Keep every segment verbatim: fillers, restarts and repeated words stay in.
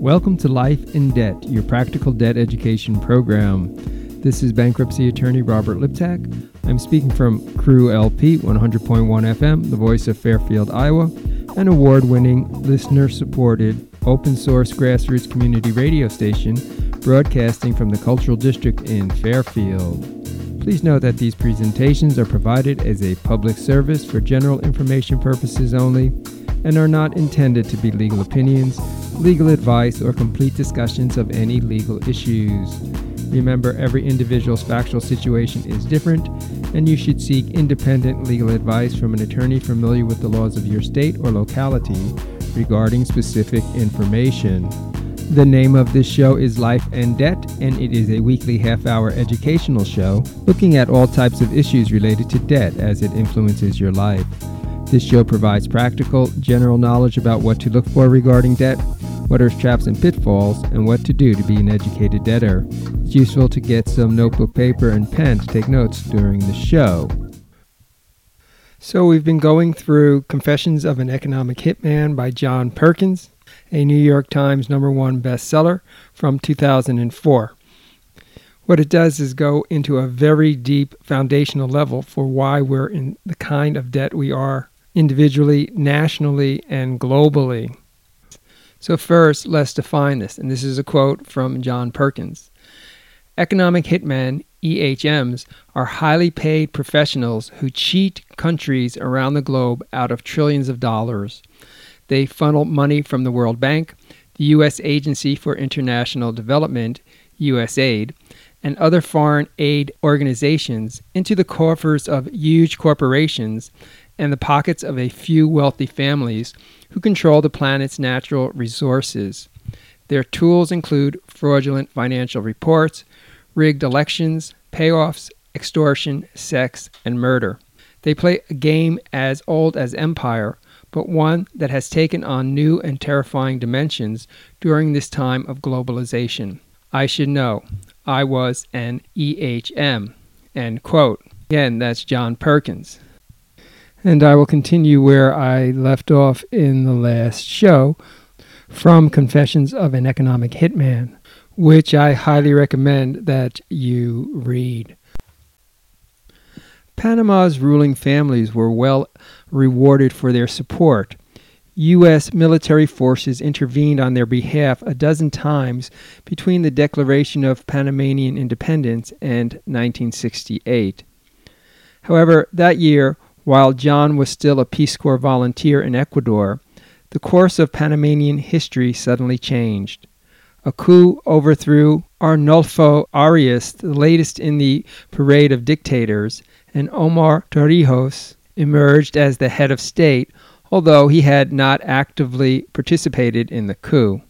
Welcome to Life in Debt, your practical debt education program. This is bankruptcy attorney Robert Liptak. I'm speaking from Crew L P one hundred point one F M, the voice of Fairfield, Iowa, an award-winning, listener-supported, open-source grassroots community radio station broadcasting from the Cultural District in Fairfield. Please note that these presentations are provided as a public service for general information purposes only and are not intended to be legal opinions, legal advice, or complete discussions of any legal issues. Remember, every individual's factual situation is different, and you should seek independent legal advice from an attorney familiar with the laws of your state or locality regarding specific information. The name of this show is Life and Debt, and it is a weekly half-hour educational show looking at all types of issues related to debt as it influences your life. This show provides practical, general knowledge about what to look for regarding debt, what are traps and pitfalls, and what to do to be an educated debtor. It's useful to get some notebook, paper, and pen to take notes during the show. So we've been going through Confessions of an Economic Hitman by John Perkins, a New York Times number one bestseller from two thousand four. What it does is go into a very deep foundational level for why we're in the kind of debt we are individually, nationally, and globally. So first, let's define this, and this is a quote from John Perkins. Economic hitmen, E H Ms, are highly paid professionals who cheat countries around the globe out of trillions of dollars. They funnel money from the World Bank, the U S Agency for International Development, U S A I D, and other foreign aid organizations into the coffers of huge corporations and the pockets of a few wealthy families who control the planet's natural resources. Their tools include fraudulent financial reports, rigged elections, payoffs, extortion, sex, and murder. They play a game as old as empire, but one that has taken on new and terrifying dimensions during this time of globalization. I should know. I was an E H M. End quote. Again, that's John Perkins. And I will continue where I left off in the last show from Confessions of an Economic Hitman, which I highly recommend that you read. Panama's ruling families were well rewarded for their support. U S military forces intervened on their behalf a dozen times between the Declaration of Panamanian Independence and nineteen sixty-eight. However, that year, while John was still a Peace Corps volunteer in Ecuador, the course of Panamanian history suddenly changed. A coup overthrew Arnulfo Arias, the latest in the parade of dictators, and Omar Torrijos emerged as the head of state, although he had not actively participated in the coup.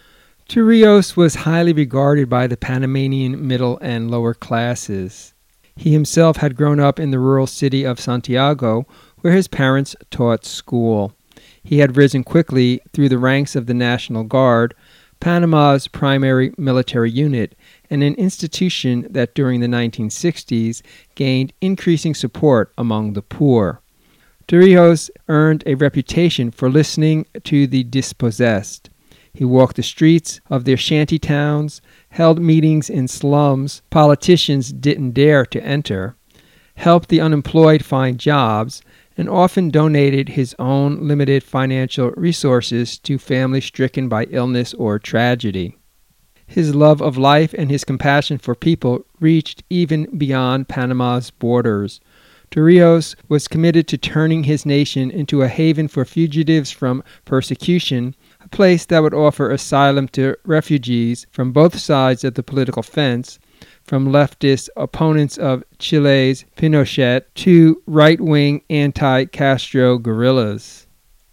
Torrijos was highly regarded by the Panamanian middle and lower classes. He himself had grown up in the rural city of Santiago, where his parents taught school. He had risen quickly through the ranks of the National Guard, Panama's primary military unit, and an institution that during the nineteen sixties gained increasing support among the poor. Torrijos earned a reputation for listening to the dispossessed. He walked the streets of their shanty towns, held meetings in slums politicians didn't dare to enter, helped the unemployed find jobs, and often donated his own limited financial resources to families stricken by illness or tragedy. His love of life and his compassion for people reached even beyond Panama's borders. Torrijos was committed to turning his nation into a haven for fugitives from persecution, a place that would offer asylum to refugees from both sides of the political fence, from leftist opponents of Chile's Pinochet to right-wing anti-Castro guerrillas.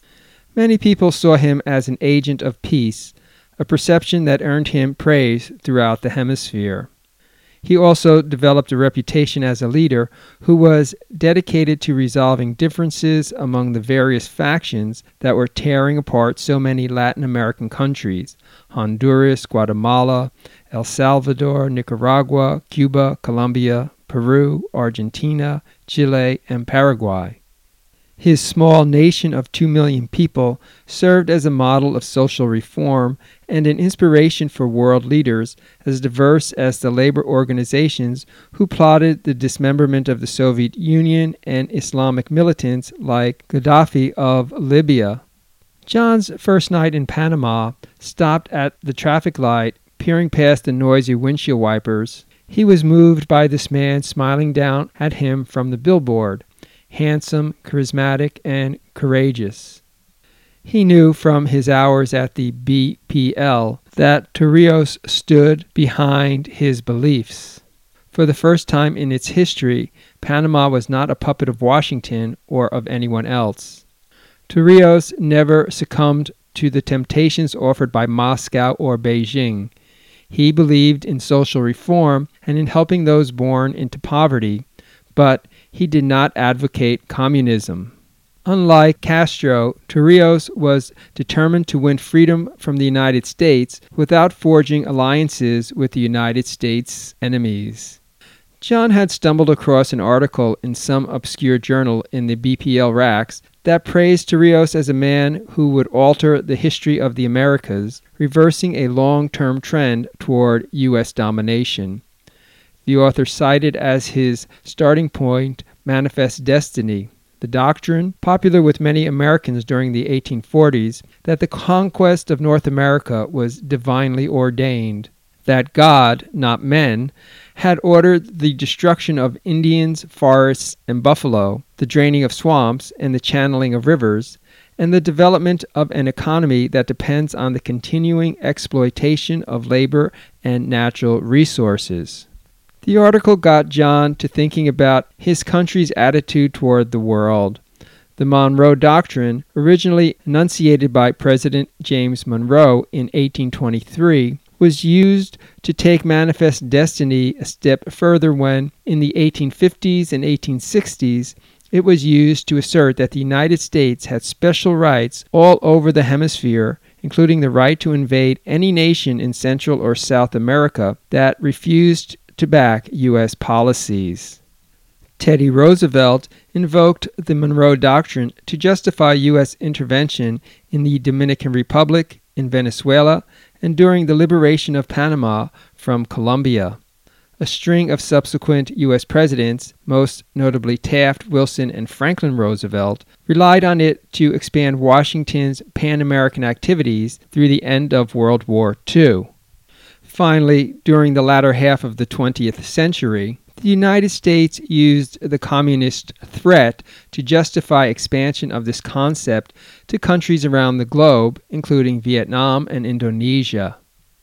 Many people saw him as an agent of peace, a perception that earned him praise throughout the hemisphere. He also developed a reputation as a leader who was dedicated to resolving differences among the various factions that were tearing apart so many Latin American countries: Honduras, Guatemala, El Salvador, Nicaragua, Cuba, Colombia, Peru, Argentina, Chile, and Paraguay. His small nation of two million people served as a model of social reform and an inspiration for world leaders as diverse as the labor organizations who plotted the dismemberment of the Soviet Union and Islamic militants like Gaddafi of Libya. John's first night in Panama stopped at the traffic light, peering past the noisy windshield wipers. He was moved by this man smiling down at him from the billboard, handsome, charismatic, and courageous. He knew from his hours at the B P L that Torrijos stood behind his beliefs. For the first time in its history, Panama was not a puppet of Washington or of anyone else. Torrijos never succumbed to the temptations offered by Moscow or Beijing. He believed in social reform and in helping those born into poverty, but he did not advocate communism. Unlike Castro, Torrijos was determined to win freedom from the United States without forging alliances with the United States' enemies. John had stumbled across an article in some obscure journal in the B P L racks that praised Torrijos as a man who would alter the history of the Americas, reversing a long-term trend toward U S domination. The author cited as his starting point Manifest Destiny, the doctrine, popular with many Americans during the eighteen forties, that the conquest of North America was divinely ordained, that God, not men, had ordered the destruction of Indians, forests, and buffalo, the draining of swamps, and the channeling of rivers, and the development of an economy that depends on the continuing exploitation of labor and natural resources. The article got John to thinking about his country's attitude toward the world. The Monroe Doctrine, originally enunciated by President James Monroe in eighteen twenty-three, was used to take Manifest Destiny a step further when, in the eighteen fifties and eighteen sixties, it was used to assert that the United States had special rights all over the hemisphere, including the right to invade any nation in Central or South America that refused to back U S policies. Teddy Roosevelt invoked the Monroe Doctrine to justify U S intervention in the Dominican Republic, in Venezuela, and during the liberation of Panama from Colombia. A string of subsequent U S presidents, most notably Taft, Wilson, and Franklin Roosevelt, relied on it to expand Washington's Pan-American activities through the end of World War Two. Finally, during the latter half of the twentieth century, the United States used the communist threat to justify expansion of this concept to countries around the globe, including Vietnam and Indonesia.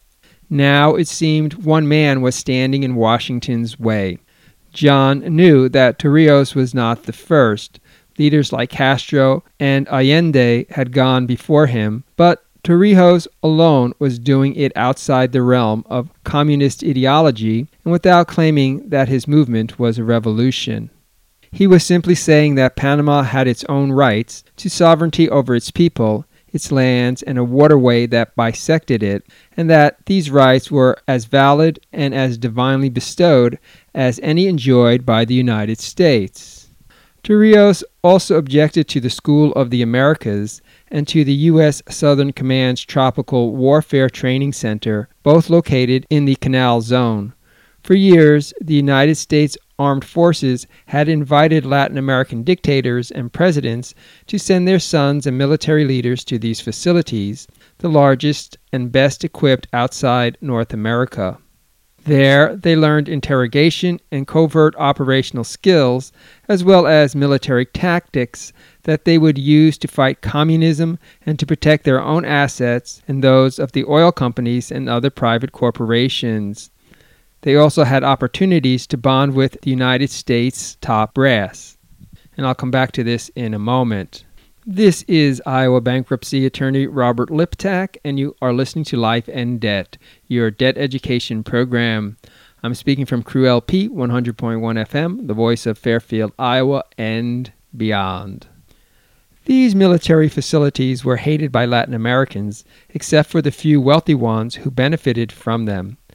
Now it seemed one man was standing in Washington's way. John knew that Torrijos was not the first. Leaders like Castro and Allende had gone before him, but Torrijos alone was doing it outside the realm of communist ideology and without claiming that his movement was a revolution. He was simply saying that Panama had its own rights to sovereignty over its people, its lands, and a waterway that bisected it, and that these rights were as valid and as divinely bestowed as any enjoyed by the United States. Torrijos also objected to the School of the Americas and to the U S Southern Command's Tropical Warfare Training Center, both located in the Canal Zone. For years, the United States Armed Forces had invited Latin American dictators and presidents to send their sons and military leaders to these facilities, the largest and best equipped outside North America. There, they learned interrogation and covert operational skills, as well as military tactics that they would use to fight communism and to protect their own assets and those of the oil companies and other private corporations. They also had opportunities to bond with the United States top brass. And I'll come back to this in a moment. This is Iowa bankruptcy attorney Robert Liptak, and you are listening to Life and Debt, your debt education program. I'm speaking from Crew L P one hundred point one F M, the voice of Fairfield, Iowa, and beyond. These military facilities were hated by Latin Americans, except for the few wealthy ones who benefited from them.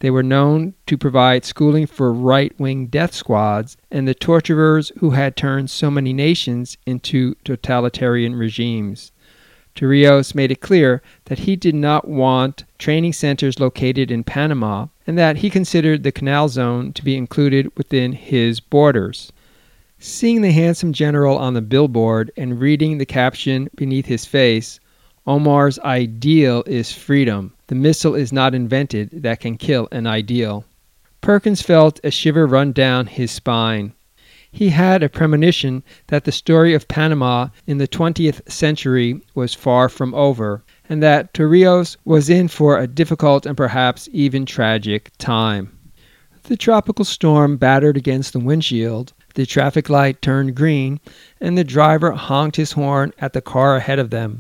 They were known to provide schooling for right-wing death squads and the torturers who had turned so many nations into totalitarian regimes. Torrijos made it clear that he did not want training centers located in Panama and that he considered the Canal Zone to be included within his borders. Seeing the handsome general on the billboard and reading the caption beneath his face, "Omar's ideal is freedom. The missile is not invented that can kill an ideal," Perkins felt a shiver run down his spine. He had a premonition that the story of Panama in the twentieth century was far from over, and that Torrijos was in for a difficult and perhaps even tragic time. The tropical storm battered against the windshield, the traffic light turned green, and the driver honked his horn at the car ahead of them.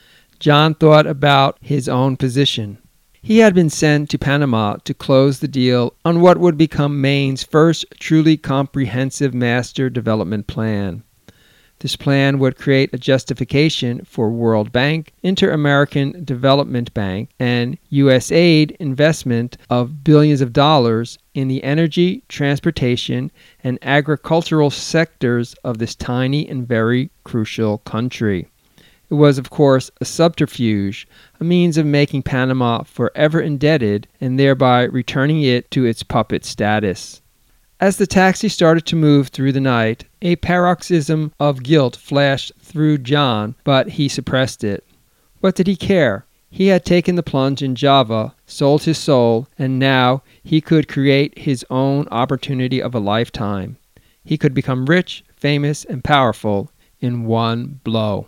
John thought about his own position. He had been sent to Panama to close the deal on what would become Maine's first truly comprehensive master development plan. This plan would create a justification for World Bank, Inter-American Development Bank, and U S aid investment of billions of dollars in the energy, transportation, and agricultural sectors of this tiny and very crucial country. It was, of course, a subterfuge, a means of making Panama forever indebted and thereby returning it to its puppet status. As the taxi started to move through the night, a paroxysm of guilt flashed through John, but he suppressed it. What did he care? He had taken the plunge in Java, sold his soul, and now he could create his own opportunity of a lifetime. He could become rich, famous, and powerful in one blow.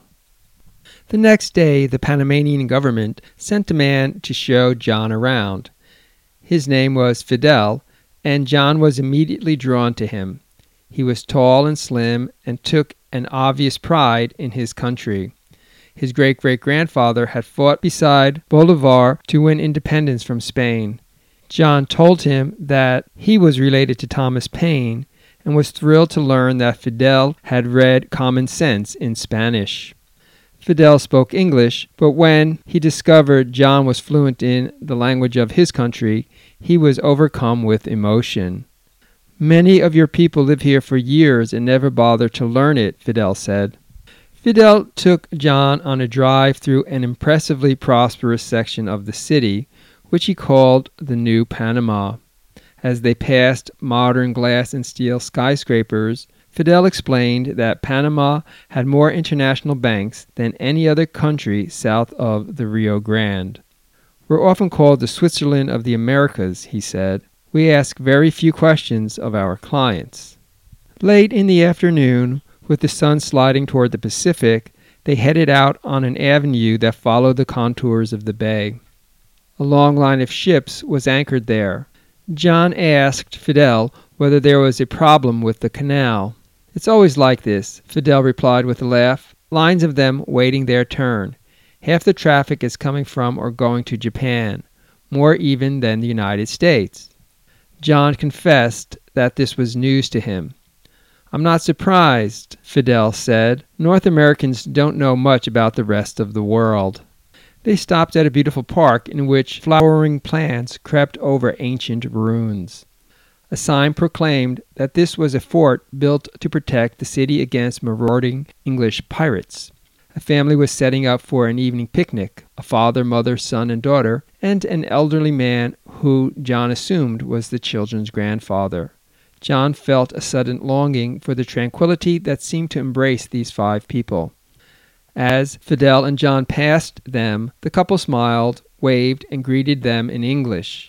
The next day, the Panamanian government sent a man to show John around. His name was Fidel, and John was immediately drawn to him. He was tall and slim and took an obvious pride in his country. His great-great-grandfather had fought beside Bolivar to win independence from Spain. John told him that he was related to Thomas Paine and was thrilled to learn that Fidel had read Common Sense in Spanish. Fidel spoke English, but when he discovered John was fluent in the language of his country, he was overcome with emotion. "Many of your people live here for years and never bother to learn it," Fidel said. Fidel took John on a drive through an impressively prosperous section of the city, which he called the New Panama. As they passed modern glass and steel skyscrapers, Fidel explained that Panama had more international banks than any other country south of the Rio Grande. "We're often called the Switzerland of the Americas," he said. "We ask very few questions of our clients." Late in the afternoon, with the sun sliding toward the Pacific, they headed out on an avenue that followed the contours of the bay. A long line of ships was anchored there. John asked Fidel whether there was a problem with the canal. "It's always like this," Fidel replied with a laugh. "Lines of them waiting their turn. Half the traffic is coming from or going to Japan, more even than the United States." John confessed that this was news to him. "I'm not surprised," Fidel said. "North Americans don't know much about the rest of the world." They stopped at a beautiful park in which flowering plants crept over ancient ruins. A sign proclaimed that this was a fort built to protect the city against marauding English pirates. A family was setting up for an evening picnic, a father, mother, son, and daughter, and an elderly man who John assumed was the children's grandfather. John felt a sudden longing for the tranquility that seemed to embrace these five people. As Fidel and John passed them, the couple smiled, waved, and greeted them in English.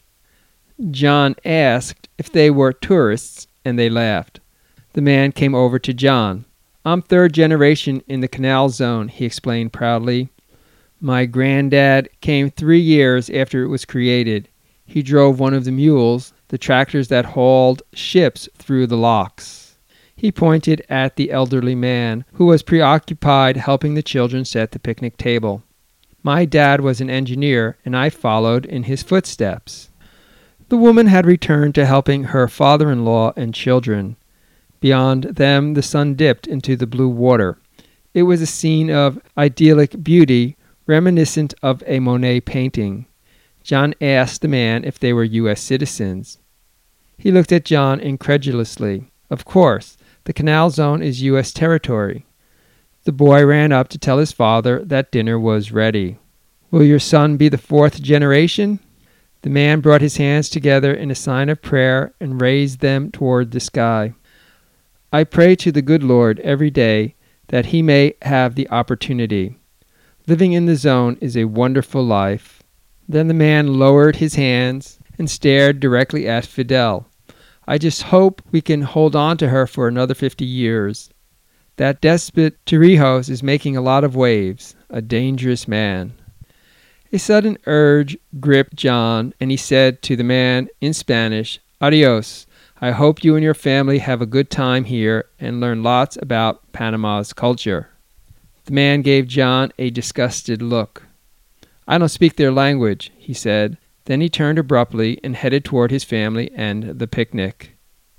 John asked if they were tourists, and they laughed. The man came over to John. "I'm third generation in the Canal Zone," he explained proudly. "My granddad came three years after it was created. He drove one of the mules, the tractors that hauled ships through the locks." He pointed at the elderly man, who was preoccupied helping the children set the picnic table. "My dad was an engineer, and I followed in his footsteps." The woman had returned to helping her father-in-law and children. Beyond them, the sun dipped into the blue water. It was a scene of idyllic beauty, reminiscent of a Monet painting. John asked the man if they were U S citizens. He looked at John incredulously. Of course, the Canal Zone is U S territory. The boy ran up to tell his father that dinner was ready. Will your son be the fourth generation? The man brought his hands together in a sign of prayer and raised them toward the sky. I pray to the good Lord every day that he may have the opportunity. Living in the zone is a wonderful life. Then the man lowered his hands and stared directly at Fidel. I just hope we can hold on to her for another fifty years. That despot Torrijos is making a lot of waves, a dangerous man. A sudden urge gripped John, and he said to the man in Spanish, Adios. I hope you and your family have a good time here and learn lots about Panama's culture. The man gave John a disgusted look. I don't speak their language, he said. Then he turned abruptly and headed toward his family and the picnic.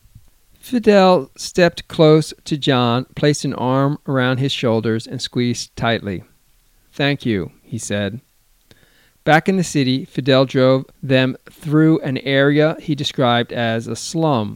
Fidel stepped close to John, placed an arm around his shoulders, and squeezed tightly. Thank you, he said. Back in the city, Fidel drove them through an area he described as a slum.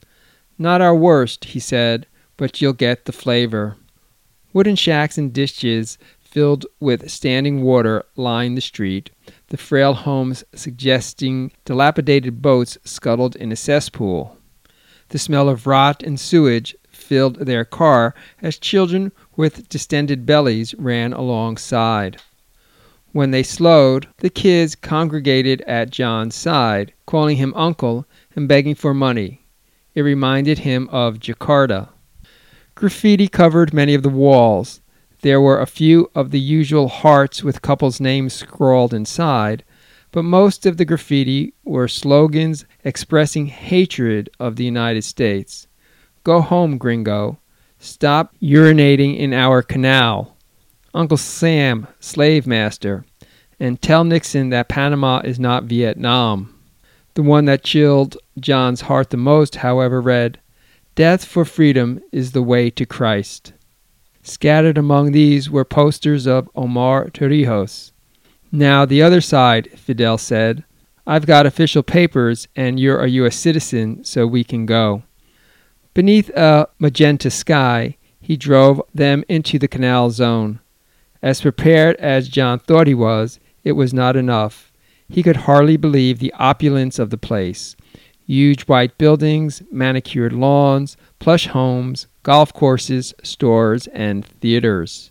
Not our worst, he said, but you'll get the flavor. Wooden shacks and ditches filled with standing water lined the street, the frail homes suggesting dilapidated boats scuttled in a cesspool. The smell of rot and sewage filled their car as children with distended bellies ran alongside. When they slowed, the kids congregated at John's side, calling him uncle and begging for money. It reminded him of Jakarta. Graffiti covered many of the walls. There were a few of the usual hearts with couples' names scrawled inside, but most of the graffiti were slogans expressing hatred of the United States. Go home, gringo. Stop urinating in our canal. Uncle Sam, slave master, and tell Nixon that Panama is not Vietnam. The one that chilled John's heart the most, however, read, Death for freedom is the way to Christ. Scattered among these were posters of Omar Torrijos. Now the other side, Fidel said, I've got official papers and you're a U S citizen, so we can go. Beneath a magenta sky, he drove them into the Canal Zone. As prepared as John thought he was, it was not enough. He could hardly believe the opulence of the place. Huge white buildings, manicured lawns, plush homes, golf courses, stores, and theaters.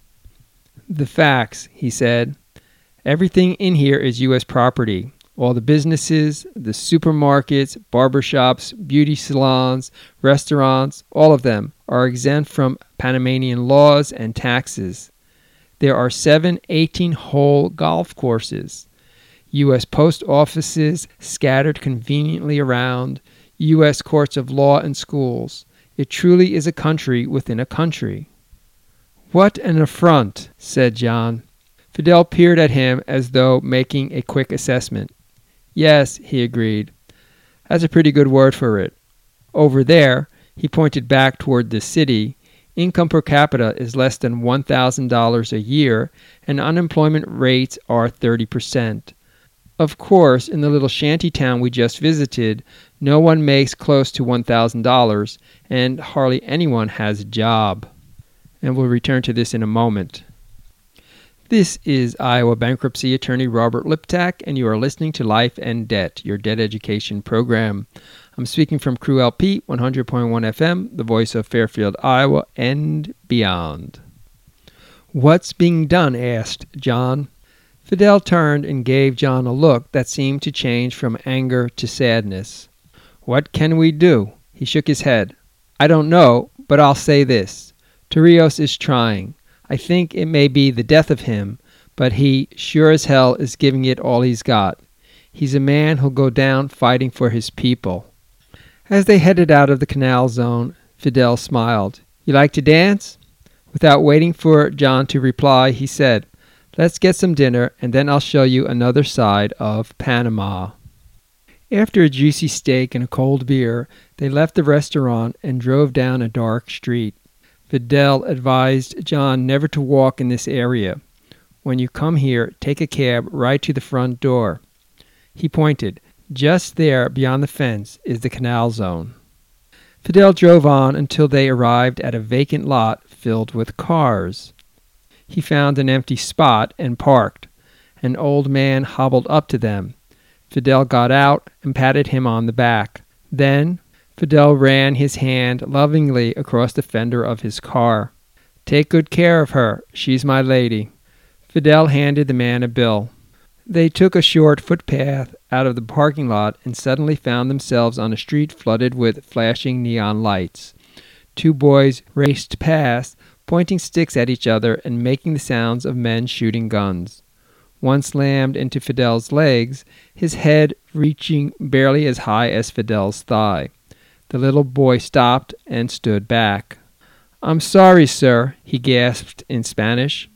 The facts, he said. Everything in here is U S property. All the businesses, the supermarkets, barbershops, beauty salons, restaurants, all of them are exempt from Panamanian laws and taxes. There are seven eighteen-hole golf courses, U S post offices scattered conveniently around, U S courts of law and schools. It truly is a country within a country. What an affront, said John. Fidel peered at him as though making a quick assessment. Yes, he agreed. That's a pretty good word for it. Over there, he pointed back toward the city, income per capita is less than one thousand dollars a year, and unemployment rates are thirty percent. Of course, in the little shanty town we just visited, no one makes close to one thousand dollars, and hardly anyone has a job. And we'll return to this in a moment. This is Iowa bankruptcy attorney Robert Liptak, and you are listening to Life and Debt, your debt education program. I'm speaking from Crew L P, one hundred point one F M, the voice of Fairfield, Iowa, and beyond. What's being done? Asked John. Fidel turned and gave John a look that seemed to change from anger to sadness. What can we do? He shook his head. I don't know, but I'll say this. Torrijos is trying. I think it may be the death of him, but he sure as hell is giving it all he's got. He's a man who'll go down fighting for his people. As they headed out of the Canal Zone, Fidel smiled. You like to dance? Without waiting for John to reply, he said, Let's get some dinner, and then I'll show you another side of Panama. After a juicy steak and a cold beer, they left the restaurant and drove down a dark street. Fidel advised John never to walk in this area. When you come here, take a cab right to the front door. He pointed. Just there, beyond the fence, is the canal zone. Fidel drove on until they arrived at a vacant lot filled with cars. He found an empty spot and parked. An old man hobbled up to them. Fidel got out and patted him on the back. Then, Fidel ran his hand lovingly across the fender of his car. "Take good care of her. She's my lady." Fidel handed the man a bill. They took a short footpath out of the parking lot and suddenly found themselves on a street flooded with flashing neon lights. Two boys raced past, pointing sticks at each other and making the sounds of men shooting guns. One slammed into Fidel's legs, his head reaching barely as high as Fidel's thigh. The little boy stopped and stood back. "I'm sorry, sir," he gasped in Spanish.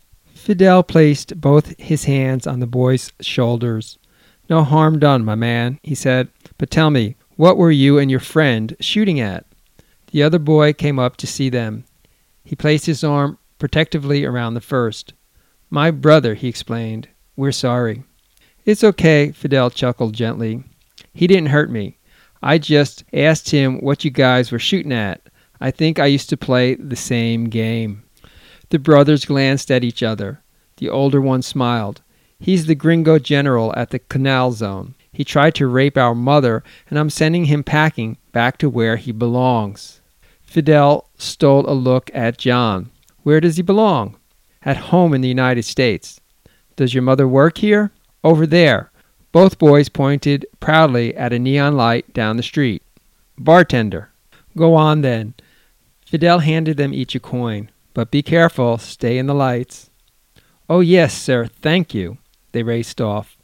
Fidel placed both his hands on the boy's shoulders. "No harm done, my man," he said. "But tell me, what were you and your friend shooting at?" The other boy came up to see them. He placed his arm protectively around the first. "My brother," he explained. "We're sorry." "It's okay," Fidel chuckled gently. "He didn't hurt me. I just asked him what you guys were shooting at. I think I used to play the same game." The brothers glanced at each other. The older one smiled. "He's the gringo general at the canal zone. He tried to rape our mother, and I'm sending him packing back to where he belongs." Fidel stole a look at John. "Where does he belong?" "At home in the United States." "Does your mother work here?" "Over there." Both boys pointed proudly at a neon light down the street. "Bartender." "Go on, then." Fidel handed them each a coin. "But be careful. Stay in the lights." "Oh, yes, sir. Thank you." They raced off.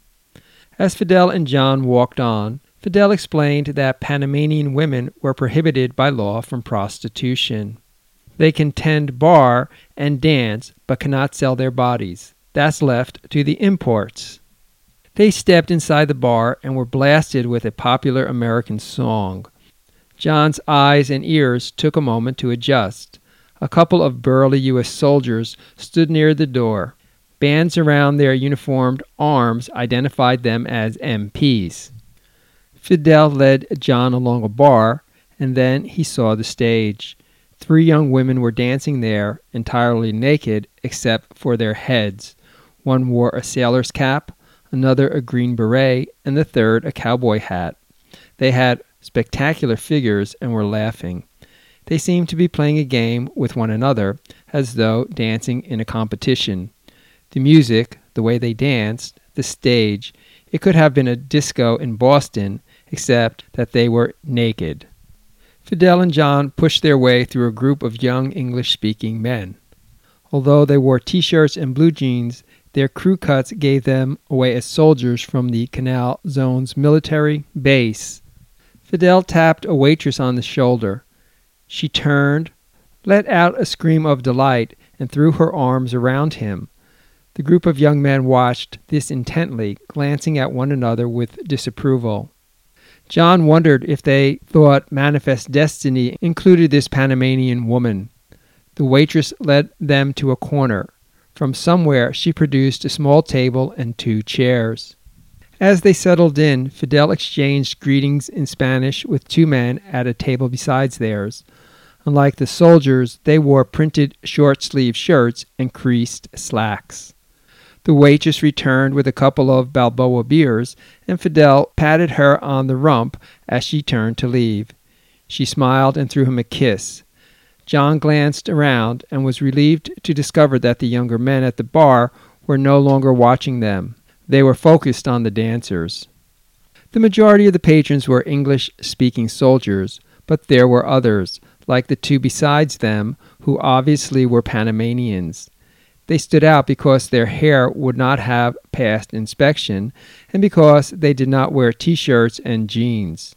As Fidel and John walked on, Fidel explained that Panamanian women were prohibited by law from prostitution. They can tend bar and dance, but cannot sell their bodies. That's left to the imports. They stepped inside the bar and were blasted with a popular American song. John's eyes and ears took a moment to adjust. A couple of burly U S soldiers stood near the door. Bands around their uniformed arms identified them as M Ps. Fidel led John along a bar, and then he saw the stage. Three young women were dancing there, entirely naked except for their heads. One wore a sailor's cap, another a green beret, and the third a cowboy hat. They had spectacular figures and were laughing. They seemed to be playing a game with one another, as though dancing in a competition. The music, the way they danced, the stage, it could have been a disco in Boston, except that they were naked. Fidel and John pushed their way through a group of young English-speaking men. Although they wore T-shirts and blue jeans, their crew cuts gave them away as soldiers from the Canal Zone's military base. Fidel tapped a waitress on the shoulder. She turned, let out a scream of delight, and threw her arms around him. The group of young men watched this intently, glancing at one another with disapproval. John wondered if they thought Manifest Destiny included this Panamanian woman. The waitress led them to a corner. From somewhere, she produced a small table and two chairs. As they settled in, Fidel exchanged greetings in Spanish with two men at a table besides theirs. Unlike the soldiers, they wore printed short-sleeved shirts and creased slacks. The waitress returned with a couple of Balboa beers, and Fidel patted her on the rump as she turned to leave. She smiled and threw him a kiss. John glanced around and was relieved to discover that the younger men at the bar were no longer watching them. They were focused on the dancers. The majority of the patrons were English-speaking soldiers, but there were others, like the two besides them, who obviously were Panamanians. They stood out because their hair would not have passed inspection and because they did not wear T-shirts and jeans.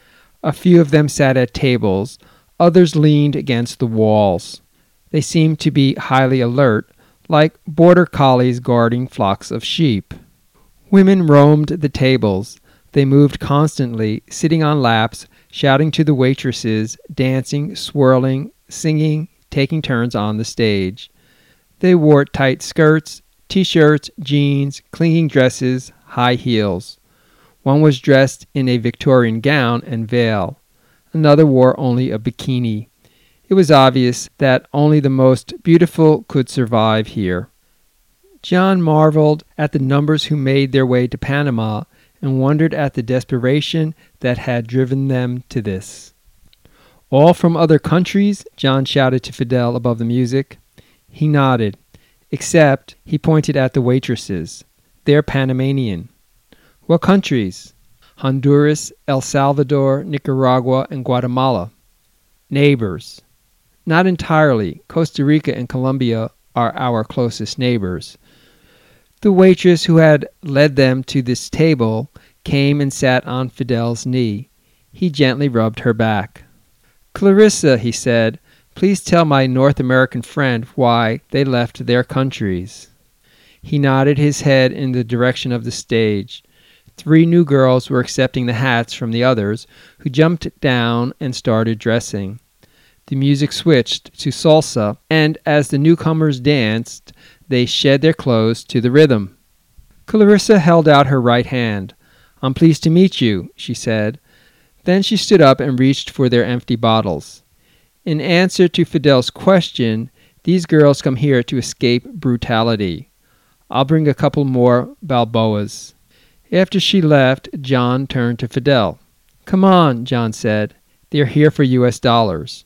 A few of them sat at tables. Others leaned against the walls. They seemed to be highly alert, like border collies guarding flocks of sheep. Women roamed the tables. They moved constantly, sitting on laps, shouting to the waitresses, dancing, swirling, singing, taking turns on the stage. They wore tight skirts, T-shirts, jeans, clinging dresses, high heels. One was dressed in a Victorian gown and veil. Another wore only a bikini. It was obvious that only the most beautiful could survive here. John marveled at the numbers who made their way to Panama and wondered at the desperation that had driven them to this. "All from other countries?" John shouted to Fidel above the music. He nodded, except he pointed at the waitresses. "They're Panamanian." "What countries?" "Honduras, El Salvador, Nicaragua, and Guatemala." "Neighbors." "Not entirely. Costa Rica and Colombia are our closest neighbors." The waitress who had led them to this table came and sat on Fidel's knee. He gently rubbed her back. "Clarissa," he said, "please tell my North American friend why they left their countries." He nodded his head in the direction of the stage. Three new girls were accepting the hats from the others, who jumped down and started dressing. The music switched to salsa, and as the newcomers danced, they shed their clothes to the rhythm. Clarissa held out her right hand. "I'm pleased to meet you," she said. Then she stood up and reached for their empty bottles. In answer to Fidel's question, "These girls come here to escape brutality. I'll bring a couple more Balboas." After she left, John turned to Fidel. "Come on," John said. "They're here for U S dollars."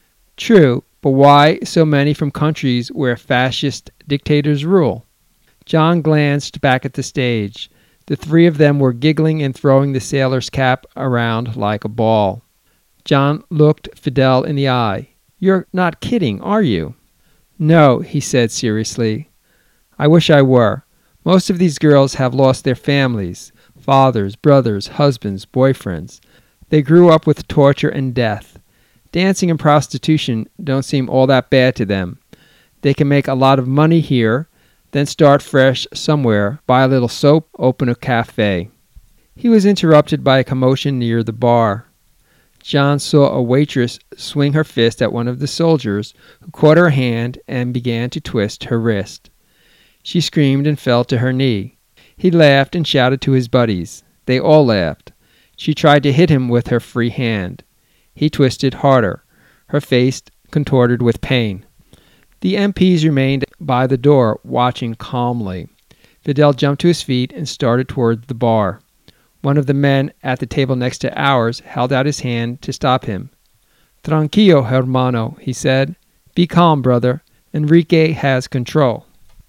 "True, but why so many from countries where fascist dictators rule?" John glanced back at the stage. The three of them were giggling and throwing the sailor's cap around like a ball. John looked Fidel in the eye. "You're not kidding, are you?" "No," he said seriously. "I wish I were. Most of these girls have lost their families, fathers, brothers, husbands, boyfriends. They grew up with torture and death. Dancing and prostitution don't seem all that bad to them. They can make a lot of money here, then start fresh somewhere, buy a little soap, open a cafe." He was interrupted by a commotion near the bar. John saw a waitress swing her fist at one of the soldiers, who caught her hand and began to twist her wrist. She screamed and fell to her knee. He laughed and shouted to his buddies. They all laughed. She tried to hit him with her free hand. He twisted harder, her face contorted with pain. The M Ps remained by the door, watching calmly. Fidel jumped to his feet and started toward the bar. One of the men at the table next to ours held out his hand to stop him. "Tranquilo, hermano," he said. "Be calm, brother. Enrique has control."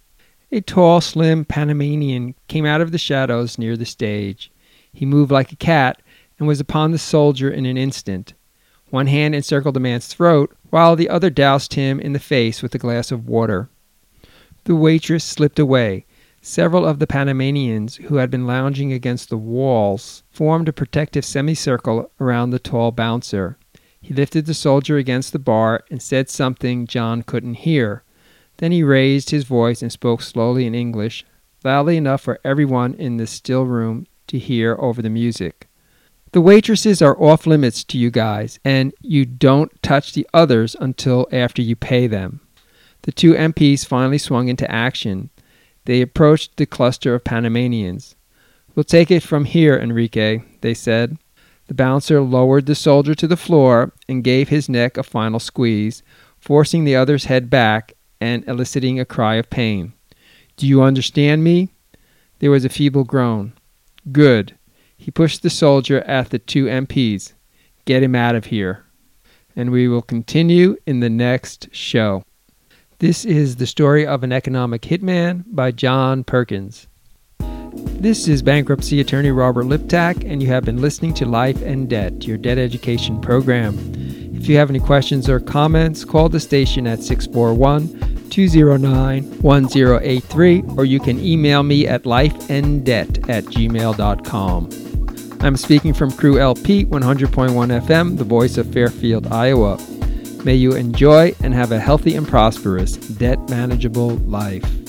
A tall, slim Panamanian came out of the shadows near the stage. He moved like a cat and was upon the soldier in an instant. One hand encircled the man's throat, while the other doused him in the face with a glass of water. The waitress slipped away. Several of the Panamanians who had been lounging against the walls formed a protective semicircle around the tall bouncer. He lifted the soldier against the bar and said something John couldn't hear. Then he raised his voice and spoke slowly in English, loudly enough for everyone in the still room to hear over the music. "The waitresses are off limits to you guys, and you don't touch the others until after you pay them." The two M Ps finally swung into action. They approached the cluster of Panamanians. "We'll take it from here, Enrique," they said. The bouncer lowered the soldier to the floor and gave his neck a final squeeze, forcing the other's head back and eliciting a cry of pain. "Do you understand me?" There was a feeble groan. "Good." He pushed the soldier at the two M Ps. "Get him out of here." And we will continue in the next show. This is The Story of an Economic Hitman by John Perkins. This is bankruptcy attorney Robert Liptak, and you have been listening to Life and Debt, your debt education program. If you have any questions or comments, call the station at six four one, two zero nine, one zero eight three, or you can email me at lifeanddebt at gmail dot com. I'm speaking from Crew L P one hundred point one F M, the voice of Fairfield, Iowa. May you enjoy and have a healthy and prosperous, debt-manageable life.